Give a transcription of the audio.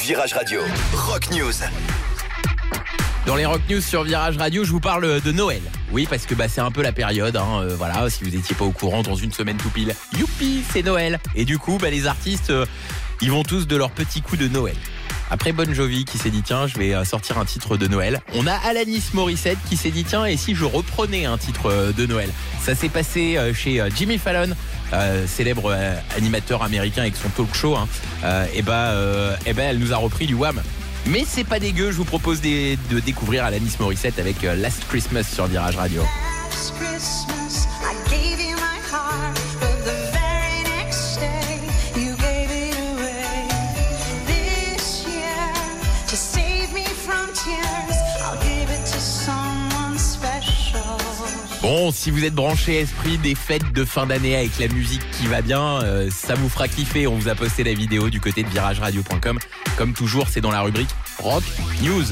Virage Radio, Rock News. Dans les Rock News sur Virage Radio, je vous parle de Noël. Oui, parce que c'est un peu la période, voilà, si vous n'étiez pas au courant, dans une semaine tout pile, youpi, c'est Noël. Et du coup, les artistes, ils vont tous de leur petit coup de Noël. Après Bon Jovi qui s'est dit tiens, je vais sortir un titre de Noël. On a Alanis Morissette qui s'est dit tiens, et si je reprenais un titre de Noël. Ça s'est passé chez Jimmy Fallon, célèbre animateur américain avec son talk show. Elle nous a repris du Wham. Mais c'est pas dégueu, je vous propose de découvrir Alanis Morissette avec Last Christmas sur Virage Radio. Last Christmas, I gave you my heart, but the very next day, you gave it away. This year, to save me from tears, I'll give it to someone special. Bon, si vous êtes branché esprit des fêtes de fin d'année avec la musique qui va bien, ça vous fera kiffer. On vous a posté la vidéo du côté de virageradio.com. Comme toujours, c'est dans la rubrique Rock News.